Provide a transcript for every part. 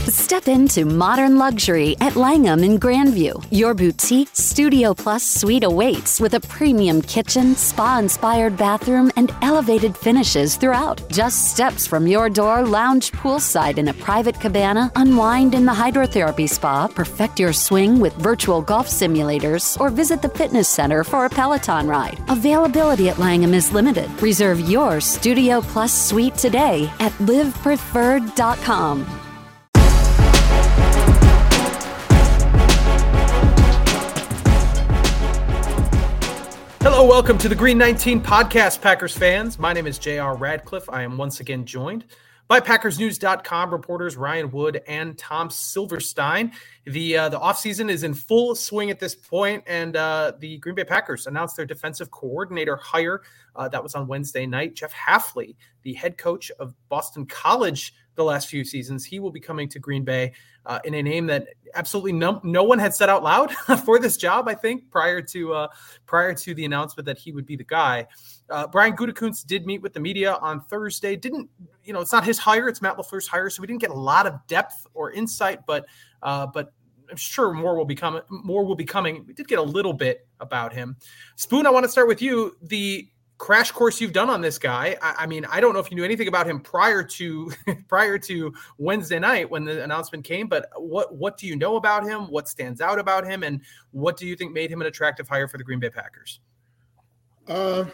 Step into modern luxury at Langham in Grandview. Your boutique Studio Plus suite awaits with a premium kitchen, spa-inspired bathroom, and elevated finishes throughout. Just steps from your door, lounge poolside in a private cabana, unwind in the hydrotherapy spa, perfect your swing with virtual golf simulators, or visit the fitness center for a Peloton ride. Availability at Langham is limited. Reserve your Studio Plus suite today at livepreferred.com. Hello, welcome to the Green 19 podcast, Packers fans. My name is J.R. Radcliffe. I am once again joined by PackersNews.com reporters Ryan Wood and Tom Silverstein. The offseason is in full swing at this point, and the Green Bay Packers announced their defensive coordinator hire. That was on Wednesday night. Jeff Hafley, the head coach of Boston College the last few seasons, he will be coming to Green Bay in a name that absolutely no one had said out loud for this job, I think, prior to the announcement that he would be the guy. Brian Gutekunst did meet with the media on Thursday. It's not his hire, it's Matt LaFleur's hire, so we didn't get a lot of depth or insight, but I'm sure more will be coming. We did get a little bit about him. Spoon, I want to start with you. The crash course you've done on this guy. I mean, I don't know if you knew anything about him prior to Wednesday night when the announcement came, but what do you know about him? What stands out about him? And what do you think made him an attractive hire for the Green Bay Packers? That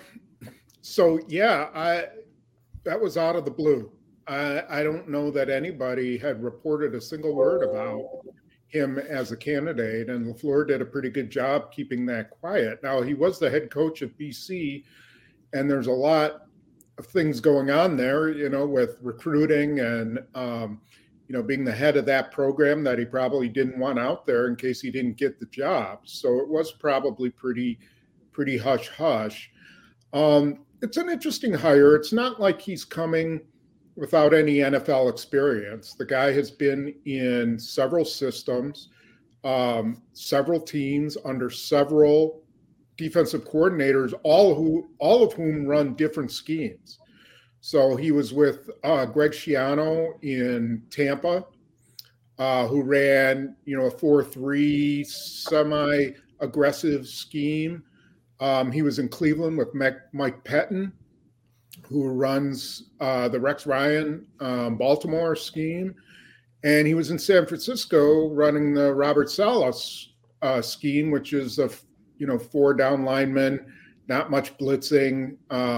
was out of the blue. I don't know that anybody had reported a single word about him as a candidate, and LaFleur did a pretty good job keeping that quiet. Now, he was the head coach at BC, and there's a lot of things going on there, with recruiting and, being the head of that program that he probably didn't want out there in case he didn't get the job. So it was probably pretty hush-hush. It's an interesting hire. It's not like he's coming without any NFL experience. The guy has been in several systems, several teams under several defensive coordinators, all of whom run different schemes. So he was with Greg Schiano in Tampa, who ran, a 4-3 semi-aggressive scheme. He was in Cleveland with Mike Pettin, who runs the Rex Ryan Baltimore scheme. And he was in San Francisco running the Robert Salas scheme, which is a 4 down linemen, not much blitzing,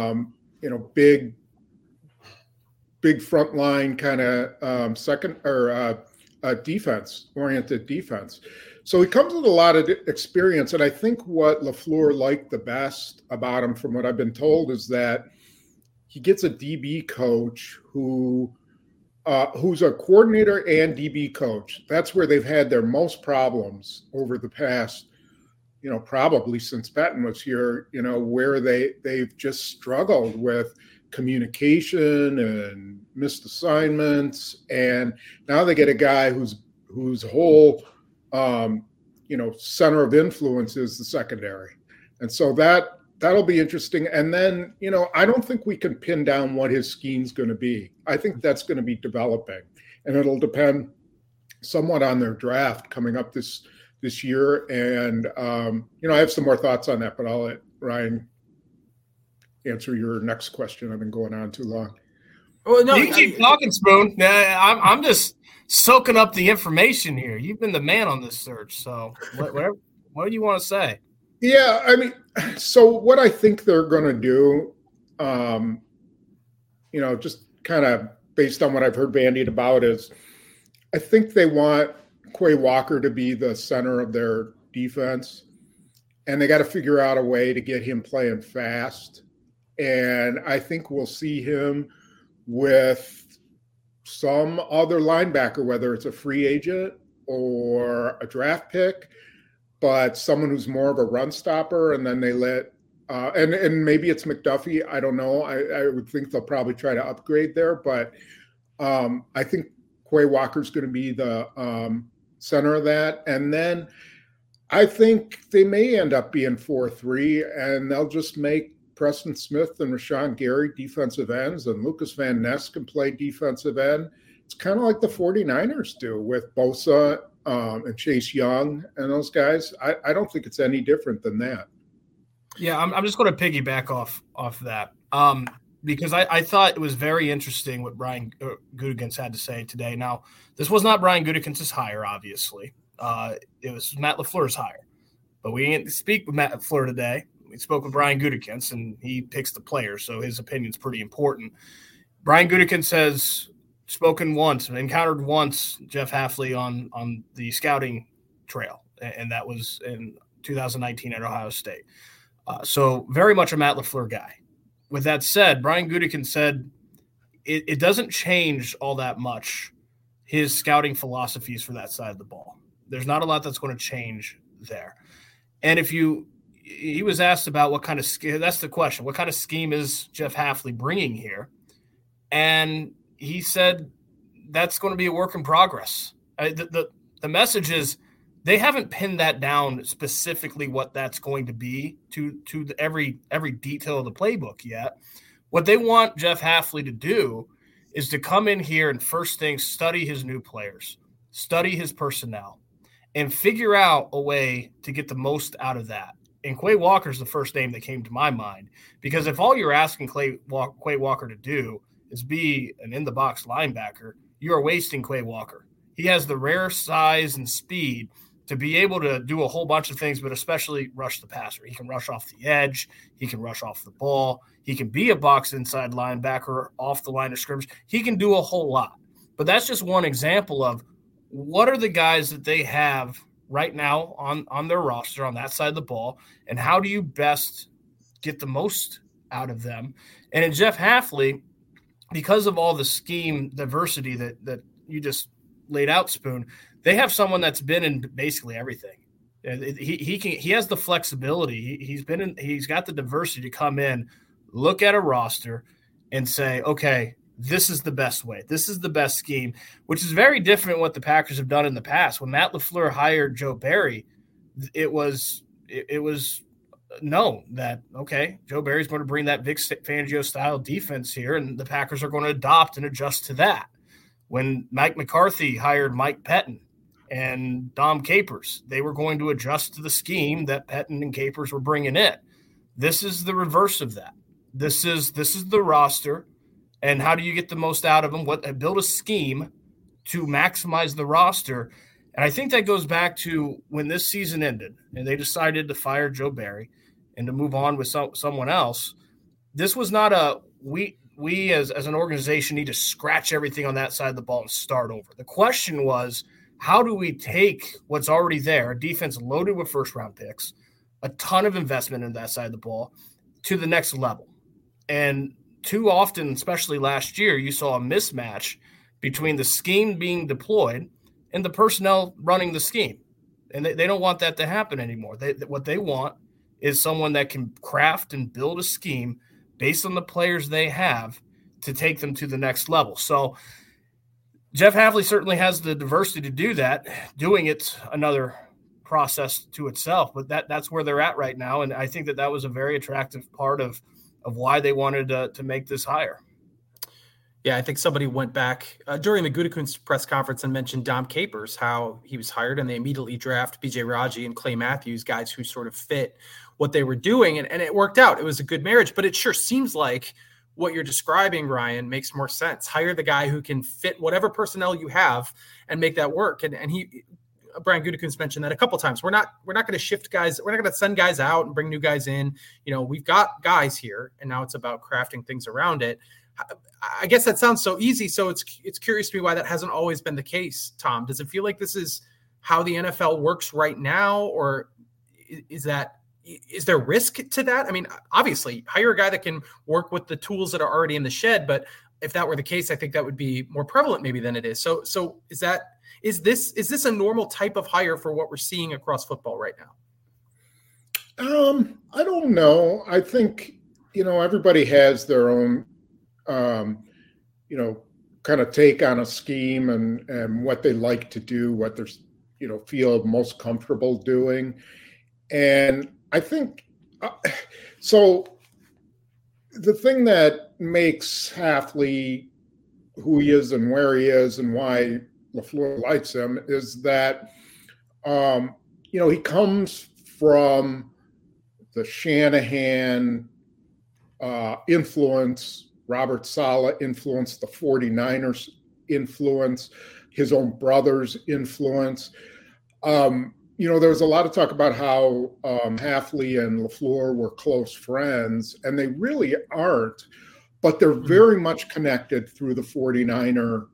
big front line kind of second or defense oriented defense. So he comes with a lot of experience. And I think what LaFleur liked the best about him, from what I've been told, is that he gets a DB coach who's a coordinator and DB coach. That's where they've had their most problems over the past, probably since Pettin was here, where they've just struggled with communication and missed assignments. And now they get a guy whose whole, center of influence is the secondary. And so that'll be interesting. And then, I don't think we can pin down what his scheme's going to be. I think that's going to be developing, and it'll depend somewhat on their draft coming up this year. And, I have some more thoughts on that, but I'll let Ryan answer your next question. I've been going on too long. Well, no, you can keep talking, Spoon. I'm just soaking up the information here. You've been the man on this search. So what do you want to say? Yeah, I mean, so what I think they're going to do, just kind of based on what I've heard bandied about, is I think they want Quay Walker to be the center of their defense, and they got to figure out a way to get him playing fast. And I think we'll see him with some other linebacker, whether it's a free agent or a draft pick, but someone who's more of a run stopper. And then they let and maybe it's McDuffie. I don't know. I would think they'll probably try to upgrade there, but I think Quay Walker's going to be the center of that. And then I think they may end up being 4-3, and they'll just make Preston Smith and Rashawn Gary defensive ends, and Lucas Van Ness can play defensive end. it's kind of like the 49ers do with Bosa and Chase Young and those guys. I don't think it's any different than that. Yeah, I'm just going to piggyback off that because I thought it was very interesting what Brian Gutekunst had to say today. Now, this was not Brian Gutekunst's hire, obviously. It was Matt LaFleur's hire. But we didn't speak with Matt LaFleur today. We spoke with Brian Gutekunst, and he picks the players, so his opinion's pretty important. Brian Gutekunst has encountered once Jeff Hafley on the scouting trail, and that was in 2019 at Ohio State. So very much a Matt LaFleur guy. With that said, Brian Gutekunst said it doesn't change all that much his scouting philosophies for that side of the ball. There's not a lot that's going to change there. And he was asked about what kind of – that's the question. What kind of scheme is Jeff Hafley bringing here? And he said that's going to be a work in progress. The message is they haven't pinned that down specifically what that's going to be to every detail of the playbook yet. What they want Jeff Hafley to do is to come in here and first thing study his new players, study his personnel, and figure out a way to get the most out of that. And Quay Walker is the first name that came to my mind, because if all you're asking Quay Walker to do is be an in-the-box linebacker, you are wasting Quay Walker. He has the rare size and speed to be able to do a whole bunch of things, but especially rush the passer. He can rush off the edge. He can rush off the ball. He can be a box inside linebacker off the line of scrimmage. He can do a whole lot. But that's just one example of what are the guys that they have right now on their roster on that side of the ball, and how do you best get the most out of them? And in Jeff Hafley, because of all the scheme diversity that you just laid out, Spoon, they have someone that's been in basically everything. He has the flexibility. He's got the diversity to come in, look at a roster, and say, okay, this is the best way. This is the best scheme, which is very different what the Packers have done in the past. When Matt LaFleur hired Joe Barry, it was known that, okay, Joe Barry's going to bring that Vic Fangio style defense here, and the Packers are going to adopt and adjust to that. When Mike McCarthy hired Mike Pettin and Dom Capers, they were going to adjust to the scheme that Pettin and Capers were bringing in. This is the reverse of that. This is the roster, and how do you get the most out of them? Build a scheme to maximize the roster. And I think that goes back to when this season ended and they decided to fire Joe Barry and to move on with someone else. This was not we as an organization need to scratch everything on that side of the ball and start over. The question was, how do we take what's already there, a defense loaded with first-round picks, a ton of investment in that side of the ball, to the next level? And too often, especially last year, you saw a mismatch between the scheme being deployed and the personnel running the scheme. And they don't want that to happen anymore. What they want is someone that can craft and build a scheme based on the players they have to take them to the next level. So Jeff Hafley certainly has the diversity to do that. Doing it's another process to itself, but that's where they're at right now. And I think that was a very attractive part of why they wanted to make this hire. Yeah, I think somebody went back during the Gutekunst press conference and mentioned Dom Capers, how he was hired, and they immediately draft B.J. Raji and Clay Matthews, guys who sort of fit what they were doing, and it worked out. It was a good marriage, but it sure seems like what you're describing, Ryan, makes more sense. Hire the guy who can fit whatever personnel you have and make that work. And Brian Gutekunst mentioned that a couple of times. We're not going to shift guys. We're not going to send guys out and bring new guys in. We've got guys here, and now it's about crafting things around it. I guess that sounds so easy. So it's curious to me why that hasn't always been the case, Tom. Does it feel like this is how the NFL works right now, or is there risk to that? I mean, obviously, hire a guy that can work with the tools that are already in the shed. But if that were the case, I think that would be more prevalent maybe than it is. So is this a normal type of hire for what we're seeing across football right now? I don't know. I think everybody has their own kind of take on a scheme and what they like to do, what they're, feel most comfortable doing. And I think, so the thing that makes Hafley who he is and where he is and why LaFleur likes him is that, he comes from the Shanahan influence, Robert Saleh influence, the 49ers influence, his own brother's influence. There was a lot of talk about how Hafley and LaFleur were close friends, and they really aren't, but they're very much connected through the 49er,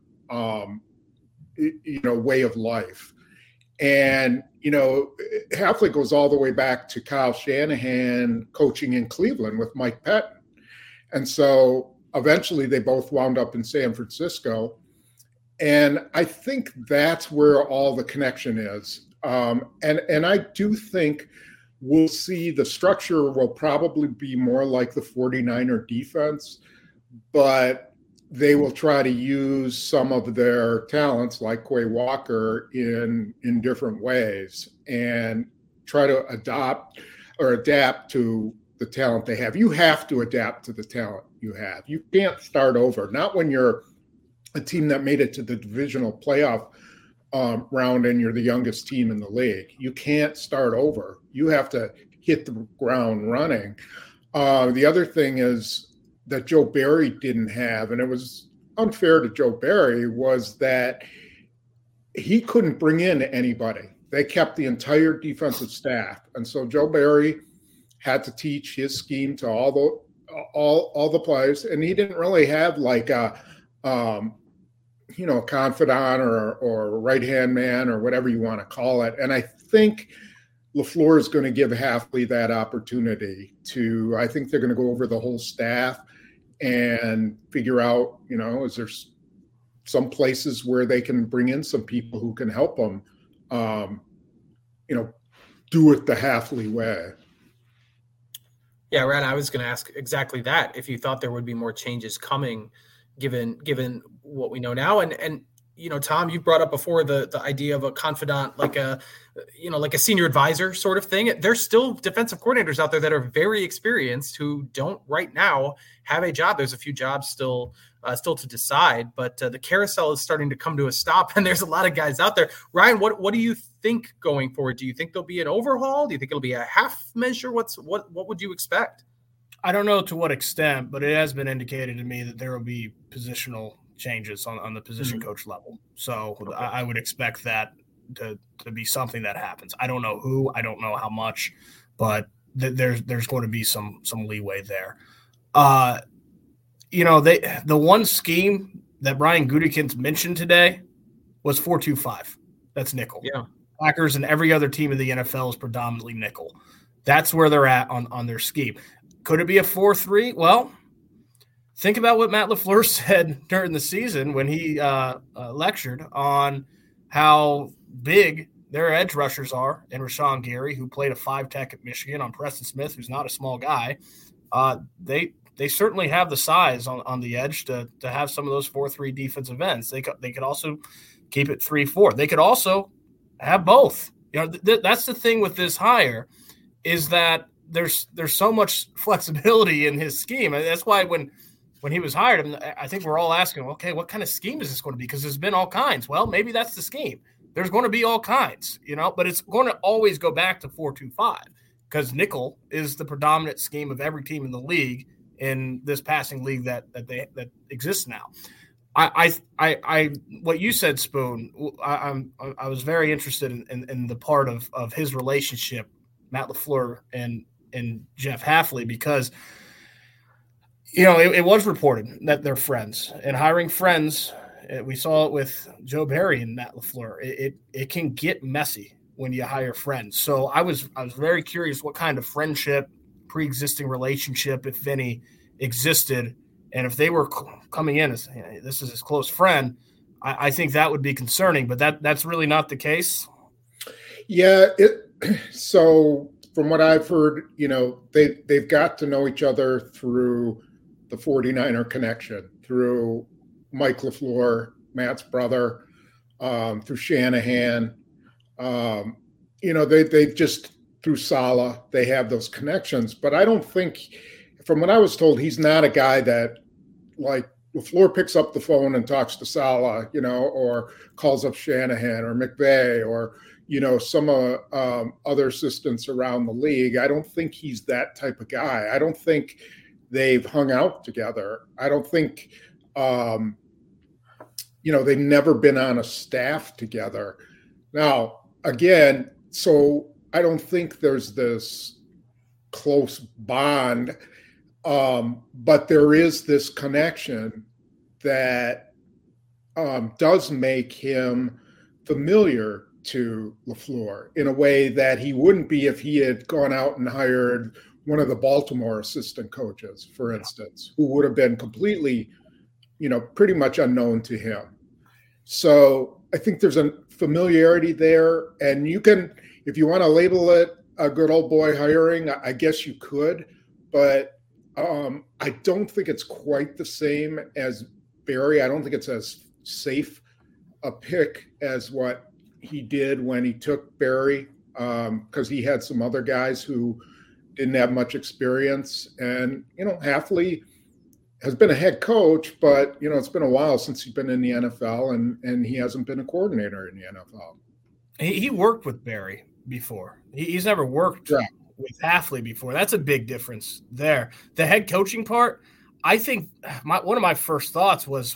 way of life. And, Hafley goes all the way back to Kyle Shanahan coaching in Cleveland with Mike Pettin. And so eventually they both wound up in San Francisco. And I think that's where all the connection is. And I do think we'll see the structure will probably be more like the 49er defense, but they will try to use some of their talents like Quay Walker in different ways and try to adapt to the talent they have. You have to adapt to the talent you have. You can't start over, not when you're a team that made it to the divisional playoff round and you're the youngest team in the league. You can't start over. You have to hit the ground running. The other thing is that Joe Barry didn't have, and it was unfair to Joe Barry, was that he couldn't bring in anybody. They kept the entire defensive staff. And so Joe Barry had to teach his scheme to all the players. And he didn't really have like a confidant or right-hand man or whatever you want to call it. And I think LaFleur is going to give Hafley that opportunity I think they're going to go over the whole staff and figure out, is there some places where they can bring in some people who can help them, do it the Hafley way. Yeah, Rad, I was going to ask exactly that. If you thought there would be more changes coming, given what we know now, and Tom, you brought up before the idea of a confidant, like a senior advisor sort of thing. There's still defensive coordinators out there that are very experienced who don't right now have a job. There's a few jobs still to decide, but the carousel is starting to come to a stop, and there's a lot of guys out there. Ryan, what do you think going forward? Do you think there'll be an overhaul? Do you think it'll be a half measure? What would you expect? I don't know to what extent, but it has been indicated to me that there will be positional changes on the position coach level. So okay. I would expect that to be something that happens. I don't know who, I don't know how much, but there's going to be some leeway there. The one scheme that Brian Gutekunst mentioned today was 4-2-5. That's nickel. Yeah. Packers and every other team in the NFL is predominantly nickel. That's where they're at on their scheme. Could it be a 4-3? Well, think about what Matt LaFleur said during the season when he lectured on how big their edge rushers are, and Rashawn Gary, who played a 5-tech at Michigan, on Preston Smith, who's not a small guy. They certainly have the size on the edge to have some of those 4-3 defensive ends. They could also keep it 3-4. They could also have both. That's the thing with this hire, is that there's so much flexibility in his scheme. And that's why when he was hired, I think we're all asking, okay, what kind of scheme is this going to be? Because there's been all kinds. Well, maybe that's the scheme. There's going to be all kinds, but it's going to always go back to 4-2-5 because nickel is the predominant scheme of every team in the league in this passing league that exists now. What you said, Spoon, I was very interested in the part of his relationship, Matt LaFleur and Jeff Hafley, because it was reported that they're friends, and hiring friends, we saw it with Joe Barry and Matt LaFleur. It can get messy when you hire friends. So I was very curious what kind of friendship, pre-existing relationship, if any, existed, and if they were coming in as this is his close friend, I think that would be concerning. But that's really not the case. Yeah. So from what I've heard, they've got to know each other through the 49er connection, through Mike LaFleur, Matt's brother, through Shanahan. They just, through Saleh, they have those connections. But I don't think, from what I was told, he's not a guy that, like LaFleur picks up the phone and talks to Saleh, or calls up Shanahan or McVay or, some other assistants around the league. I don't think he's that type of guy. I don't think they've hung out together. I don't think, they've never been on a staff together. Now, again, so I don't think there's this close bond, but there is this connection that does make him familiar to LaFleur in a way that he wouldn't be if he had gone out and hired one of the Baltimore assistant coaches, for instance, who would have been completely, pretty much unknown to him. So I think there's a familiarity there, and you can, if you want to label it a good old boy hiring, I guess you could, but I don't think it's quite the same as Barry. I don't think it's as safe a pick as what he did when he took Barry, because he had some other guys who didn't have much experience. And, Hafley has been a head coach, but, it's been a while since he's been in the NFL, and he hasn't been a coordinator in the NFL. He worked with Barry before. He's never worked with Hafley before. That's a big difference there. The head coaching part, I think one of my first thoughts was,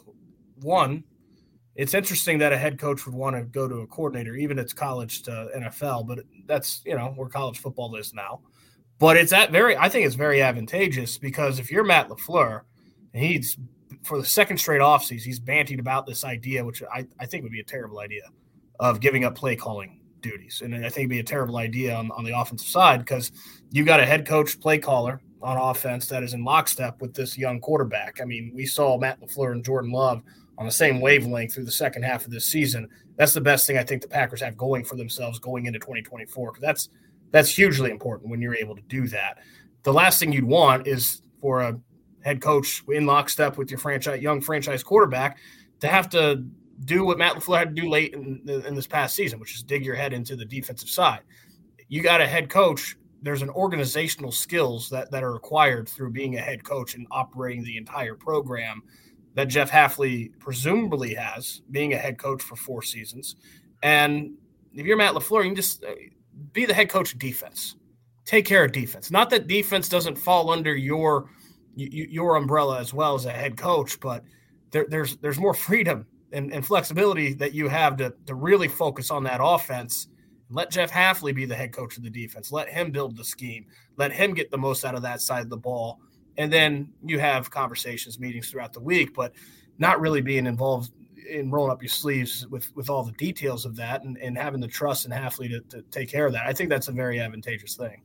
one, it's interesting that a head coach would want to go to a coordinator, even if it's college to NFL, but that's, where college football is now. But I think it's very advantageous, because if you're Matt LaFleur, and he's, for the second straight offseason, he's bantied about this idea, which I think would be a terrible idea, of giving up play calling duties. And I think it'd be a terrible idea on the offensive side, because you got a head coach play caller on offense that is in lockstep with this young quarterback. I mean, we saw Matt LaFleur and Jordan Love on the same wavelength through the second half of this season. That's the best thing I think the Packers have going for themselves going into 2024, because that's hugely important when you're able to do that. The last thing you'd want is for a head coach in lockstep with your young franchise quarterback to have to do what Matt LaFleur had to do late in this past season, which is dig your head into the defensive side. You got a head coach. There's an organizational skills that are required through being a head coach and operating the entire program that Jeff Hafley presumably has, being a head coach for 4 seasons. And if you're Matt LaFleur, you can just be the head coach of defense. Take care of defense. Not that defense doesn't fall under your umbrella as well as a head coach, but there's more freedom and flexibility that you have to really focus on that offense. Let Jeff Hafley be the head coach of the defense. Let him build the scheme. Let him get the most out of that side of the ball. And then you have conversations, meetings throughout the week, but not really being involved in rolling up your sleeves with all the details of that and having the trust in Hafley to take care of that. I think that's a very advantageous thing.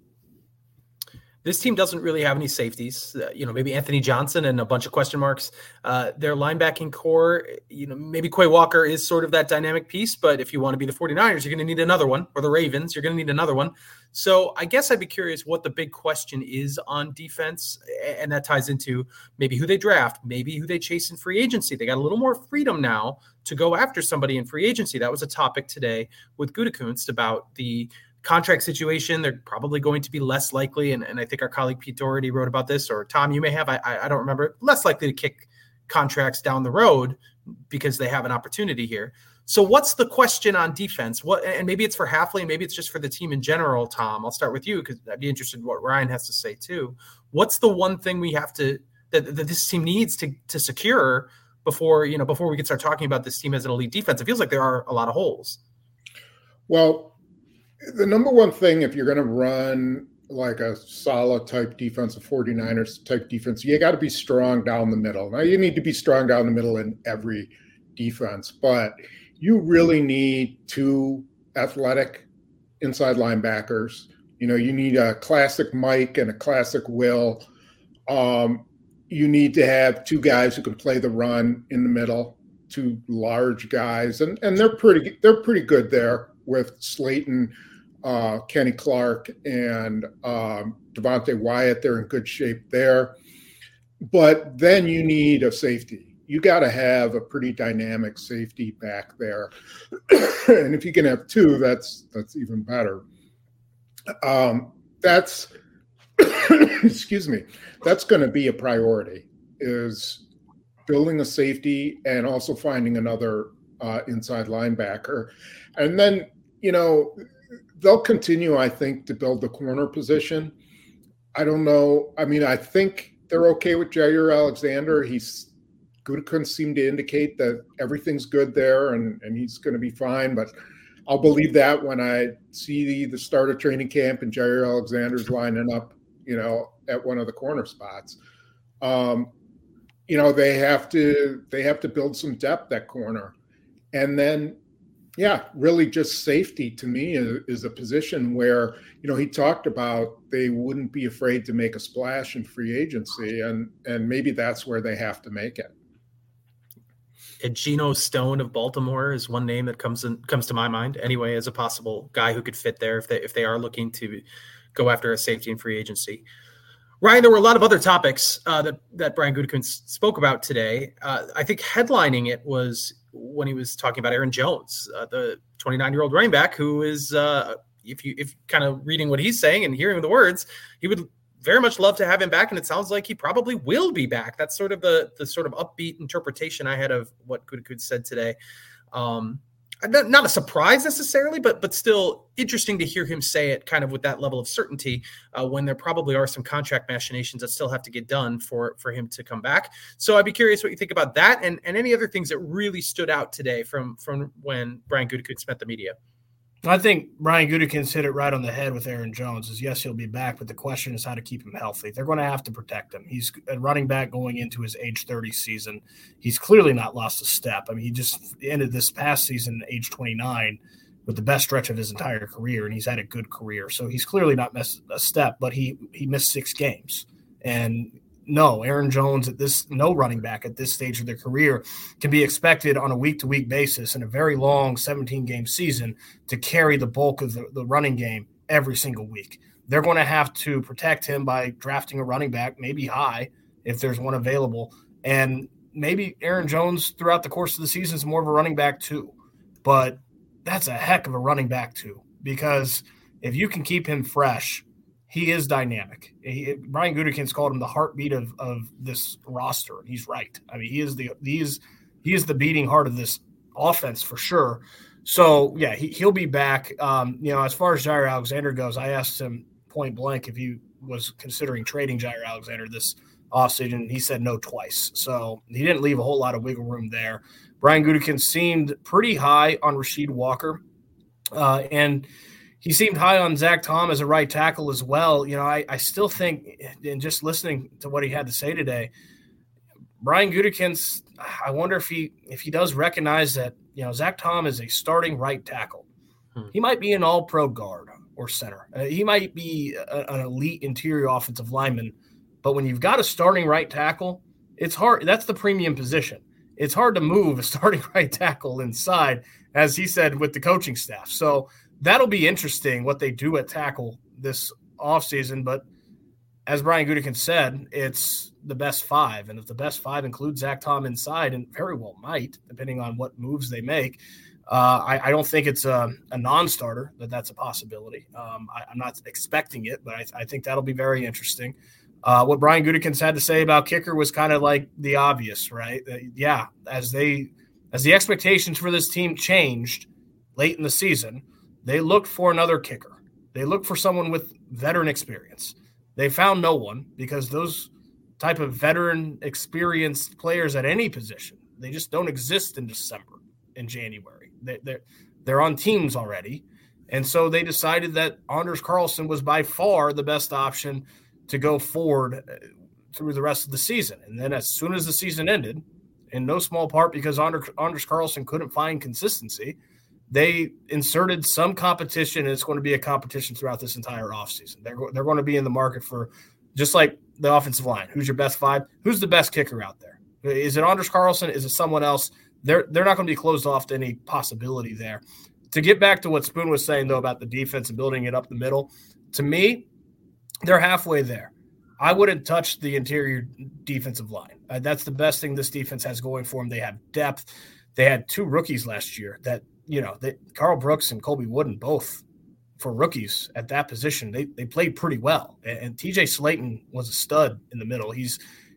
This team doesn't really have any safeties, maybe Anthony Johnson and a bunch of question marks. Their linebacking core, maybe Quay Walker is sort of that dynamic piece, but if you want to be the 49ers, you're going to need another one, or the Ravens, you're going to need another one. So I guess I'd be curious what the big question is on defense, and that ties into maybe who they draft, maybe who they chase in free agency. They got a little more freedom now to go after somebody in free agency. That was a topic today with Gutekunst about the contract situation. They're probably going to be less likely, and I think our colleague Pete Doherty wrote about this, or Tom, you may have, I don't remember, less likely to kick contracts down the road because they have an opportunity here. So what's the question on defense? And maybe it's for Hafley, maybe it's just for the team in general, Tom. I'll start with you because I'd be interested in what Ryan has to say too. What's the one thing we have to that this team needs to secure before we can start talking about this team as an elite defense? It feels like there are a lot of holes. Well, the number one thing, if you're going to run like a solid type defense, a 49ers type defense, you got to be strong down the middle. Now, you need to be strong down the middle in every defense, but you really need 2 athletic inside linebackers. You need a classic Mike and a classic Will. You need to have 2 guys who can play the run in the middle, 2 large guys, and they're pretty good there with Slayton, Kenny Clark, and Devontae Wyatt. They're in good shape there. But then you need a safety. You got to have a pretty dynamic safety back there. And if you can have 2, that's even better. That's excuse me. That's going to be a priority, is building a safety and also finding another inside linebacker. And then, they'll continue, I think, to build the corner position. I don't know. I mean, I think they're okay with Jair Alexander. Gutekunst seemed to indicate that everything's good there and he's going to be fine. But I'll believe that when I see the start of training camp and Jair Alexander's lining up, at one of the corner spots. They have to build some depth at corner. And then, really just safety to me is a position where, he talked about they wouldn't be afraid to make a splash in free agency. And maybe that's where they have to make it. And Geno Stone of Baltimore is one name that comes to my mind anyway, as a possible guy who could fit there if they are looking to go after a safety in free agency. Ryan, there were a lot of other topics that Brian Gutekunst spoke about today. I think headlining it was when he was talking about Aaron Jones, the 29-year-old running back who is, if kind of reading what he's saying and hearing the words, he would very much love to have him back, and it sounds like he probably will be back. That's sort of the sort of upbeat interpretation I had of what Gutekunst said today. Not a surprise necessarily, but still interesting to hear him say it kind of with that level of certainty when there probably are some contract machinations that still have to get done for him to come back. So I'd be curious what you think about that and any other things that really stood out today from when Brian Gutekunst met the media. I think Brian Gutekunst hit it right on the head with Aaron Jones. Is yes, he'll be back, but the question is how to keep him healthy. They're going to have to protect him. He's a running back going into his age 30 season. He's clearly not lost a step. I mean, he just ended this past season at age 29 with the best stretch of his entire career, and he's had a good career. So he's clearly not missed a step, but he missed 6 games. And no, Aaron Jones no running back at this stage of their career can be expected on a week-to-week basis in a very long 17-game season to carry the bulk of the running game every single week. They're going to have to protect him by drafting a running back, maybe high if there's one available. And maybe Aaron Jones throughout the course of the season is more of a running back too. But that's a heck of a running back too, because if you can keep him fresh, he is dynamic. Brian Gutekunst called him the heartbeat of this roster, and he's right. I mean, he is the beating heart of this offense for sure. So yeah, he'll be back. As far as Jair Alexander goes, I asked him point blank if he was considering trading Jair Alexander this offseason. He said no twice, so he didn't leave a whole lot of wiggle room there. Brian Gutekunst seemed pretty high on Rasheed Walker, and he seemed high on Zach Tom as a right tackle as well. I still think, in just listening to what he had to say today, Brian Gutekunst, I wonder if he does recognize that, Zach Tom is a starting right tackle. He might be an all-pro guard or center. He might be an elite interior offensive lineman, but when you've got a starting right tackle, it's hard. That's the premium position. It's hard to move a starting right tackle inside, as he said, with the coaching staff. So that'll be interesting what they do at tackle this offseason. But as Brian Gutekunst said, it's the best 5. And if the best 5 includes Zach Tom inside, and very well might, depending on what moves they make, I don't think it's a non-starter, that's a possibility. I'm not expecting it, but I think that'll be very interesting. What Brian Gutekunst had to say about kicker was kind of like the obvious, right? As the expectations for this team changed late in the season, they looked for another kicker. They looked for someone with veteran experience. They found no one, because those type of veteran experienced players at any position, they just don't exist in December and January. They're on teams already. And so they decided that Anders Carlson was by far the best option to go forward through the rest of the season. And then as soon as the season ended, in no small part because Anders Carlson couldn't find consistency, they inserted some competition, and it's going to be a competition throughout this entire offseason. They're going to be in the market for, just like the offensive line, who's your best 5? Who's the best kicker out there? Is it Anders Carlson? Is it someone else? They're not going to be closed off to any possibility there. To get back to what Spoon was saying, though, about the defense and building it up the middle, to me, they're halfway there. I wouldn't touch the interior defensive line. That's the best thing this defense has going for them. They have depth. They had 2 rookies last year that, Carl Brooks and Colby Wooden, both for rookies at that position, they played pretty well. And TJ Slayton was a stud in the middle. He's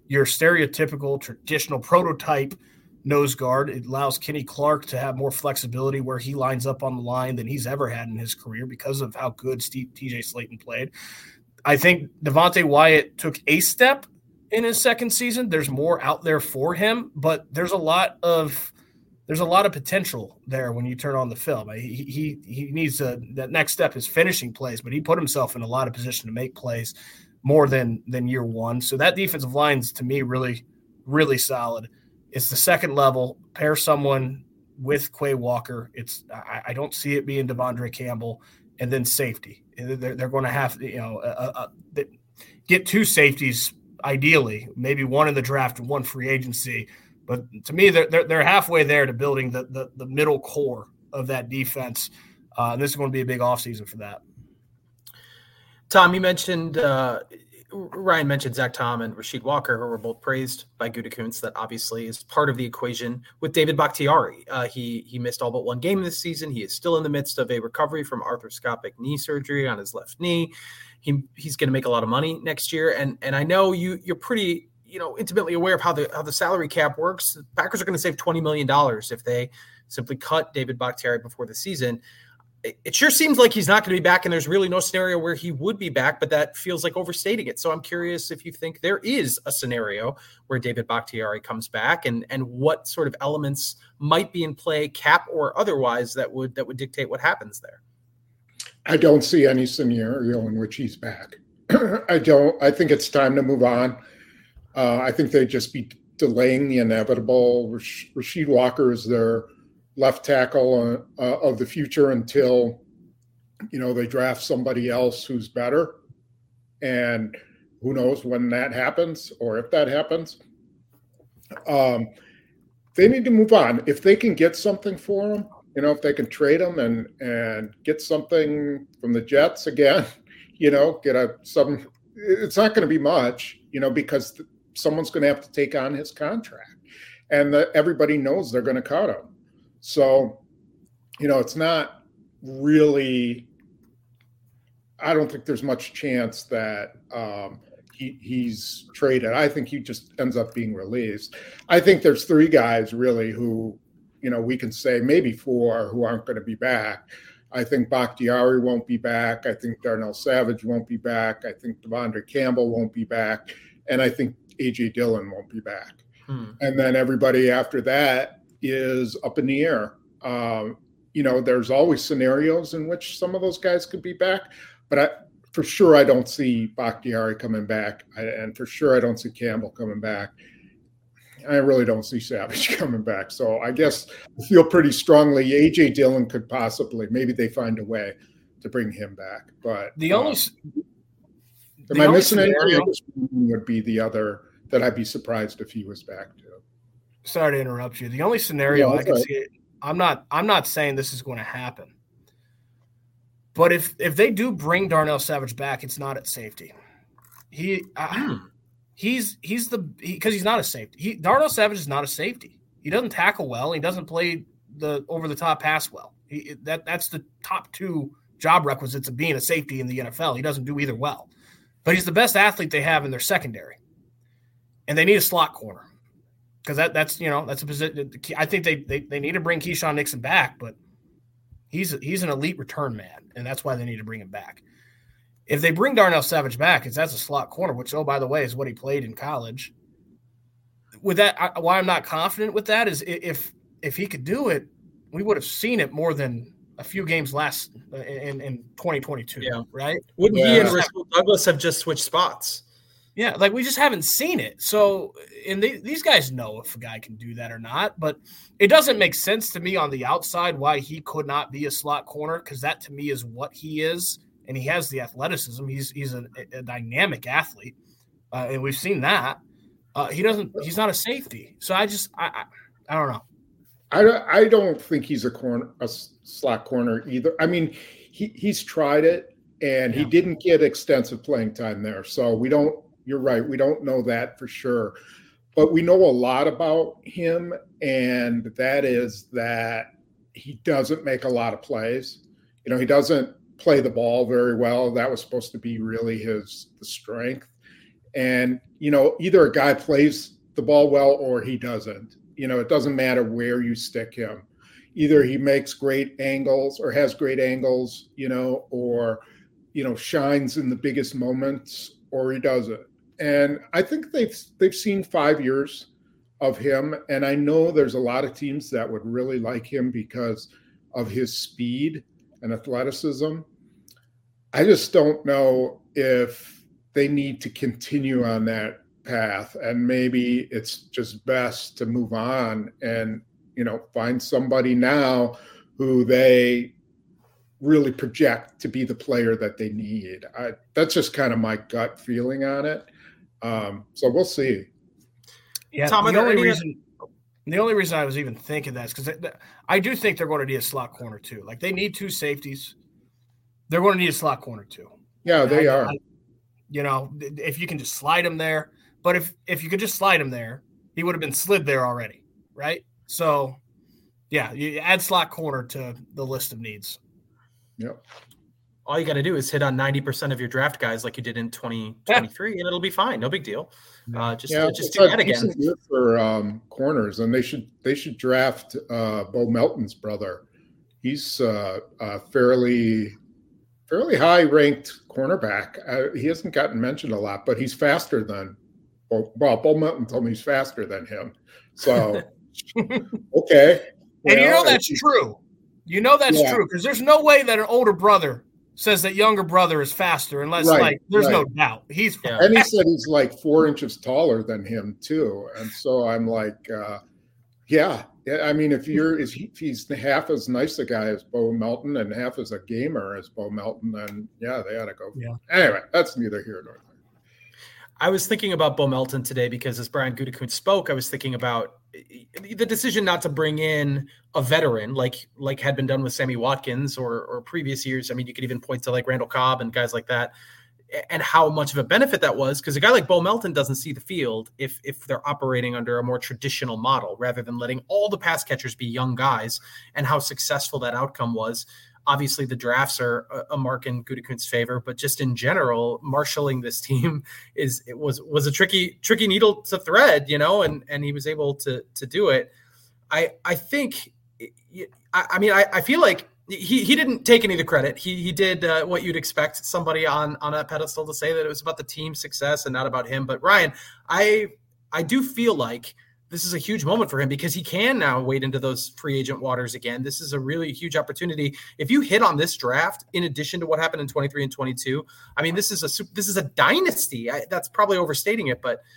your stereotypical, traditional prototype nose guard. It allows Kenny Clark to have more flexibility where he lines up on the line than he's ever had in his career because of how good TJ Slaton played. I think Devonte Wyatt took a step in his second season. There's more out there for him, but there's a lot of potential there when you turn on the film. He needs that next step is finishing plays, but he put himself in a lot of position to make plays more than year one. So that defensive line's to me really, really solid. It's the second level. Pair someone with Quay Walker. I don't see it being Devondre Campbell, and then safety. They're going to have to get two safeties ideally, maybe one in the draft and one free agency. But to me, they're halfway there to building the middle core of that defense. This is going to be a big offseason for that. Tom, you mentioned Ryan mentioned Zach Tom and Rasheed Walker, who were both praised by Gutekunst. That obviously is part of the equation with David Bakhtiari. He missed all but one game this season. He is still in the midst of a recovery from arthroscopic knee surgery on his left knee. He's going to make a lot of money next year, and I know you're pretty intimately aware of how the salary cap works. The Packers are going to save $20 million if they simply cut David Bakhtiari before the season. It sure seems like he's not going to be back, and there's really no scenario where he would be back, but that feels like overstating it. So I'm curious if you think there is a scenario where David Bakhtiari comes back, and what sort of elements might be in play, cap or otherwise, that would dictate what happens there. I don't see any scenario in which he's back. I think it's time to move on. I think they'd just be delaying the inevitable. Rasheed Walker is their left tackle of the future until, they draft somebody else who's better. And who knows when that happens or if that happens. They need to move on. If they can get something for him, if they can trade him and get something from the Jets again, it's not going to be much, because someone's going to have to take on his contract, and everybody knows they're going to cut him. So, it's not really, I don't think there's much chance that he's traded. I think he just ends up being released. I think there's three guys really who, we can say maybe four who aren't going to be back. I think Bakhtiari won't be back. I think Darnell Savage won't be back. I think Devondre Campbell won't be back. And I think A.J. Dillon won't be back. And then everybody after that is up in the air. There's always scenarios in which some of those guys could be back, but for sure I don't see Bakhtiari coming back, and for sure I don't see Campbell coming back. I really don't see Savage coming back. So I guess I feel pretty strongly A.J. Dillon could possibly, maybe they find a way to bring him back. But am I missing anything? Would be the other that I'd be surprised if he was back too. Sorry to interrupt you. The only scenario I can see it, I'm not saying this is going to happen. But if they do bring Darnell Savage back, it's not at safety. Because he's not a safety. Darnell Savage is not a safety. He doesn't tackle well. He doesn't play the over-the-top pass well. That's the top two job requisites of being a safety in the NFL. He doesn't do either well. But he's the best athlete they have in their secondary. And they need a slot corner. Because that's a position. I think they need to bring Keyshawn Nixon back, but he's an elite return man, and that's why they need to bring him back. If they bring Darnell Savage back, that's a slot corner, which, by the way, is what he played in college. With that, why I'm not confident with that is if he could do it, we would have seen it more than a few games last in 2022, right? Wouldn't he and Rasul Douglas have just switched spots? Yeah, we just haven't seen it. So, and these guys know if a guy can do that or not, but it doesn't make sense to me on the outside why he could not be a slot corner, because that to me is what he is, and he has the athleticism. He's a dynamic athlete, and we've seen that. He's not a safety. So I don't know. I don't think he's a slot corner either. I mean, he's tried it, and he didn't get extensive playing time there. So you're right. We don't know that for sure, but we know a lot about him, and that is that he doesn't make a lot of plays. He doesn't play the ball very well. That was supposed to be really the strength. And, either a guy plays the ball well or he doesn't. It doesn't matter where you stick him. Either he makes great angles or has great angles, or, shines in the biggest moments, or he doesn't. And I think they've seen 5 years of him. And I know there's a lot of teams that would really like him because of his speed and athleticism. I just don't know if they need to continue on that path. And maybe it's just best to move on and, find somebody now who they really project to be the player that they need. That's just kind of my gut feeling on it. So we'll see. Yeah, Tom, the only reason I was even thinking that is because I do think they're going to need a slot corner too. Like they need 2 safeties. They're going to need a slot corner too. Yeah, they are. If you can just slide him there. But if you could just slide him there, he would have been slid there already, right? So, yeah, you add slot corner to the list of needs. Yep. All you got to do is hit on 90% of your draft guys like you did in 2023, and it'll be fine. No big deal. Just do that again. For corners, and they should draft Bo Melton's brother. He's a fairly high ranked cornerback. He hasn't gotten mentioned a lot, but he's faster than. Bo Melton told me he's faster than him. So okay. And that's true. That's true because there's no way that an older brother says that younger brother is faster unless there's no doubt he's faster. And he said he's like 4 inches taller than him too. And so I'm like, yeah. I mean, if he's half as nice a guy as Bo Melton and half as a gamer as Bo Melton, then yeah, they ought to go. Yeah. Anyway, that's neither here nor there. I was thinking about Bo Melton today because as Brian Gutekunst spoke, I was thinking about the decision not to bring in a veteran like had been done with Sammy Watkins or previous years. I mean, you could even point to like Randall Cobb and guys like that, and how much of a benefit that was, because a guy like Bo Melton doesn't see the field if they're operating under a more traditional model rather than letting all the pass catchers be young guys, and how successful that outcome was. Obviously, the drafts are a mark in Gutekunst's favor, but just in general, marshaling this team was a tricky needle to thread, and he was able to do it. I think, I feel like he didn't take any of the credit. He did what you'd expect somebody on a pedestal to say, that it was about the team's success and not about him. But Ryan, I do feel like this is a huge moment for him because he can now wade into those free agent waters again. This is a really huge opportunity. If you hit on this draft, in addition to what happened in 23 and 22, I mean, this is a dynasty. That's probably overstating it, but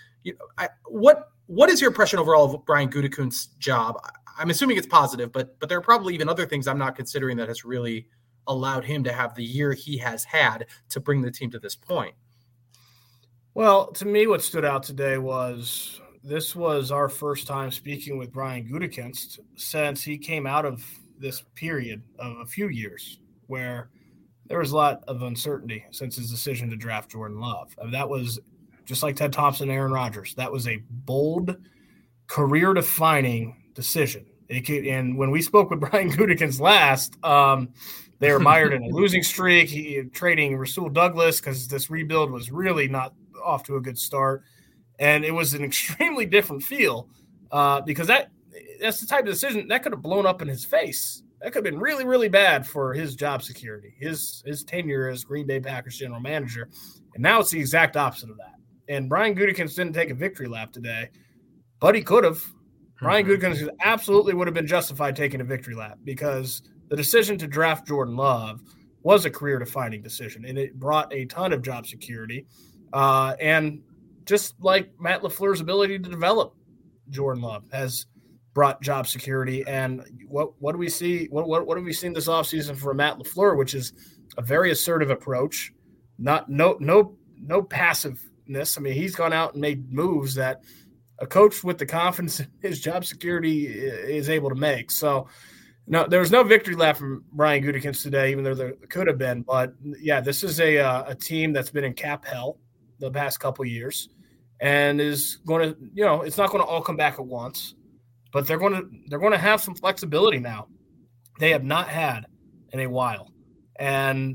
what is your impression overall of Brian Gutekunst's job? I'm assuming it's positive, but there are probably even other things I'm not considering that has really allowed him to have the year he has had to bring the team to this point. Well, to me, what stood out today was this was our first time speaking with Brian Gutekunst since he came out of this period of a few years where there was a lot of uncertainty since his decision to draft Jordan Love. I mean, that was just like Ted Thompson and Aaron Rodgers. That was a bold, career-defining decision. And when we spoke with Brian Gutekunst last, they were mired in a losing streak, trading Rasul Douglas because this rebuild was really not off to a good start. And it was an extremely different feel because that's the type of decision that could have blown up in his face. That could have been really, really bad for his job security, his tenure as Green Bay Packers general manager. And now it's the exact opposite of that. And Brian Gutekunst didn't take a victory lap today, but he could have. Brian Gutekunst absolutely would have been justified taking a victory lap because the decision to draft Jordan Love was a career-defining decision, and it brought a ton of job security. And just like Matt LaFleur's ability to develop Jordan Love has brought job security. And what do we see? What have we seen this offseason for Matt LaFleur, which is a very assertive approach, no passiveness. I mean, he's gone out and made moves that a coach with the confidence in his job security is able to make. So, no, there was no victory lap from Brian Gutekunst today, even though there could have been. But, yeah, this is a team that's been in cap hell the past couple of years and is going to, it's not going to all come back at once, but they're going to have some flexibility now. They have not had in a while. And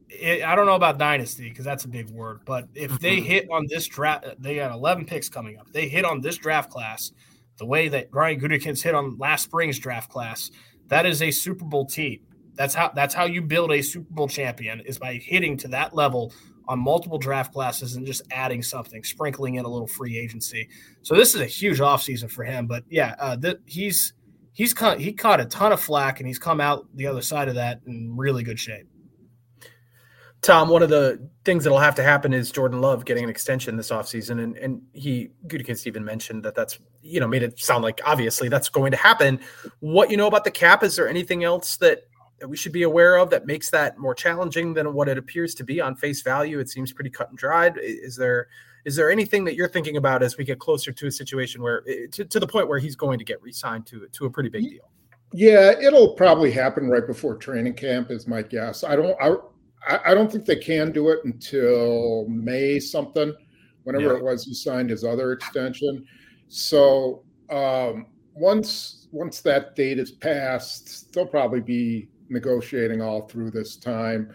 I don't know about dynasty because that's a big word, but if they hit on this draft, they got 11 picks coming up. They hit on this draft class the way that Brian Gutekunst hit on last spring's draft class. That is a Super Bowl team. That's how you build a Super Bowl champion, is by hitting to that level on multiple draft classes and just adding something, sprinkling in a little free agency. So this is a huge offseason for him. But yeah, he caught a ton of flack, and he's come out the other side of that in really good shape. Tom, one of the things that'll have to happen is Jordan Love getting an extension this offseason. And Gutekunst even mentioned that's, made it sound like obviously that's going to happen. What you know about the cap, is there anything else that we should be aware of that makes that more challenging than what it appears to be on face value? It seems pretty cut and dried. Is there anything that you're thinking about as we get closer to a situation where to the point where he's going to get re-signed to a pretty big deal? Yeah, it'll probably happen right before training camp is my guess. I don't think they can do it until May something, whenever it was he signed his other extension. So once that date is passed, they'll probably be negotiating all through this time.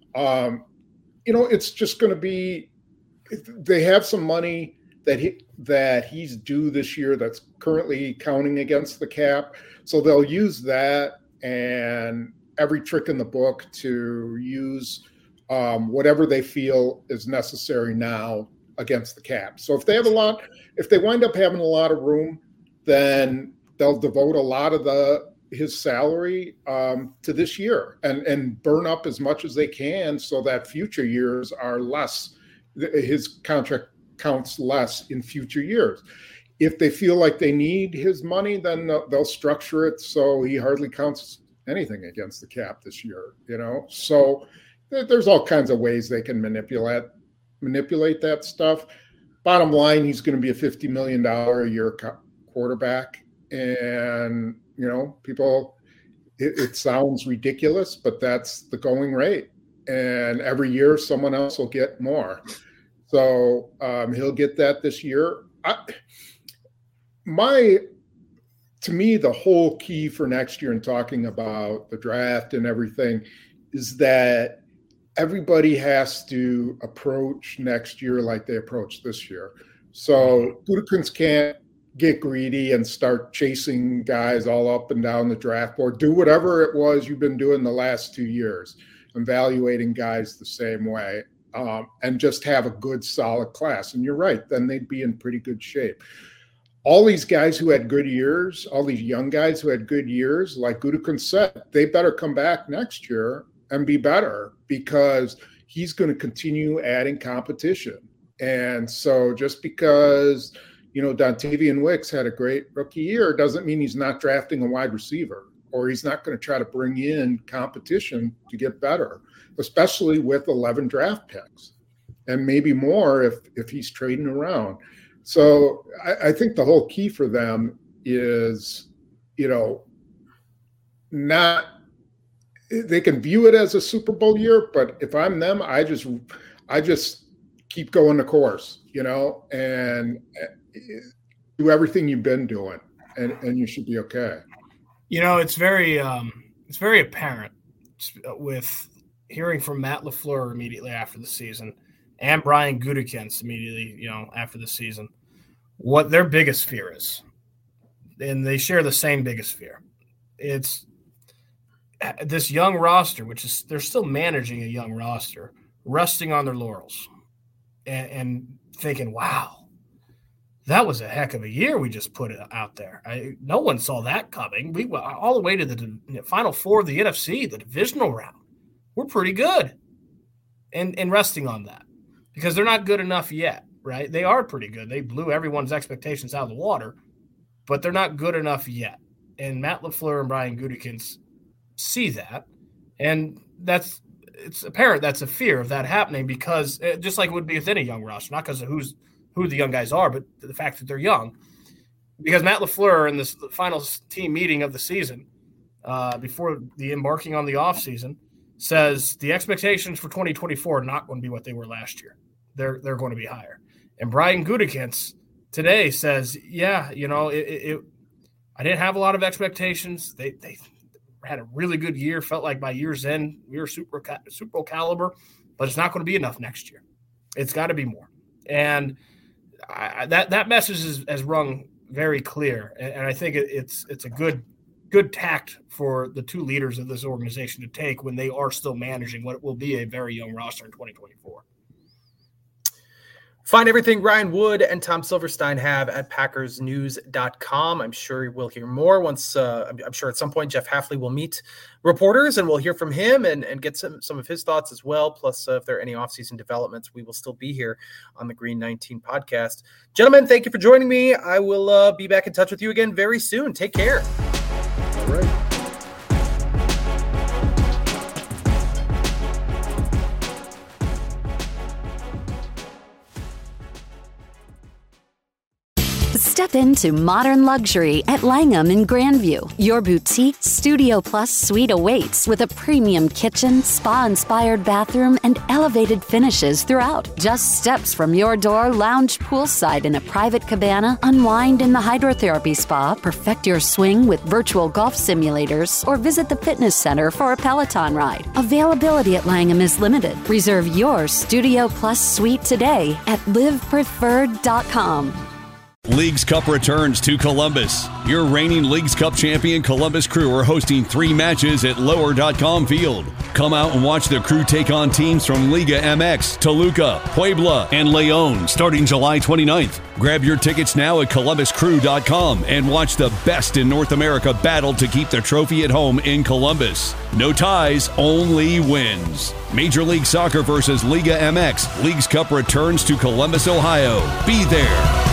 It's just going to be, they have some money that he's due this year that's currently counting against the cap. So they'll use that and every trick in the book to use whatever they feel is necessary now against the cap. So if they wind up having a lot of room, then they'll devote a lot of his salary to this year and burn up as much as they can so that future years are less. His contract counts less in future years. If they feel like they need his money, then they'll structure it so he hardly counts anything against the cap this year, So there's all kinds of ways they can manipulate that stuff. Bottom line, he's going to be a $50 million a year quarterback. And, people, it sounds ridiculous, but that's the going rate. And every year someone else will get more. So he'll get that this year. To me, the whole key for next year in talking about the draft and everything is that everybody has to approach next year like they approached this year. So Gutekunst can't get greedy and start chasing guys all up and down the draft board. Do whatever it was you've been doing the last 2 years, evaluating guys the same way, and just have a good, solid class. And you're right, then they'd be in pretty good shape. All these guys who had good years, all these young guys who had good years, like Gutekunst said, they better come back next year and be better, because he's going to continue adding competition. And so just because, Dontavian Wicks had a great rookie year doesn't mean he's not drafting a wide receiver, or he's not going to try to bring in competition to get better, especially with 11 draft picks and maybe more if he's trading around. So I think the whole key for them is, they can view it as a Super Bowl year, but if I'm them, I just keep going the course, and do everything you've been doing, and you should be okay. It's very apparent with hearing from Matt LaFleur immediately after the season and Brian Gutekunst immediately, after the season, what their biggest fear is. And they share the same biggest fear. It's this young roster, which is, they're still managing a young roster, resting on their laurels and thinking, wow, that was a heck of a year we just put out there. No one saw that coming. We went all the way to the Final Four of the NFC, the divisional round. We're pretty good. And resting on that, because they're not good enough yet, right? They are pretty good. They blew everyone's expectations out of the water, but they're not good enough yet. And Matt LaFleur and Brian Gutekunst see that, and it's apparent that's a fear of that happening, because just like it would be with any young roster, not because of who the young guys are, but the fact that they're young. Because Matt LaFleur in this final team meeting of the season, before the embarking on the offseason, says the expectations for 2024 are not going to be what they were last year. They're going to be higher. And Brian Gutekunst today says, yeah, I didn't have a lot of expectations. had a really good year. Felt like by year's end, we were Super Bowl caliber, but it's not going to be enough next year. It's got to be more. And that message has rung very clear. And I think it's a good tact for the two leaders of this organization to take when they are still managing what will be a very young roster in 2024. Find everything Ryan Wood and Tom Silverstein have at PackersNews.com. I'm sure we'll hear more once. I'm sure at some point Jeff Hafley will meet reporters and we'll hear from him and get some of his thoughts as well. Plus, if there are any offseason developments, we will still be here on the Green 19 podcast. Gentlemen, thank you for joining me. I will be back in touch with you again very soon. Take care. All right. Step into modern luxury at Langham in Grandview. Your boutique Studio Plus suite awaits with a premium kitchen, spa-inspired bathroom, and elevated finishes throughout. Just steps from your door, lounge poolside in a private cabana, unwind in the hydrotherapy spa, perfect your swing with virtual golf simulators, or visit the fitness center for a Peloton ride. Availability at Langham is limited. Reserve your Studio Plus suite today at livepreferred.com. Leagues Cup returns to Columbus. Your reigning Leagues Cup champion Columbus Crew are hosting 3 matches at Lower.com Field. Come out and watch the Crew take on teams from Liga MX, Toluca, Puebla, and León starting July 29th. Grab your tickets now at ColumbusCrew.com and watch the best in North America battle to keep the trophy at home in Columbus. No ties, only wins. Major League Soccer versus Liga MX. Leagues Cup returns to Columbus, Ohio. Be there.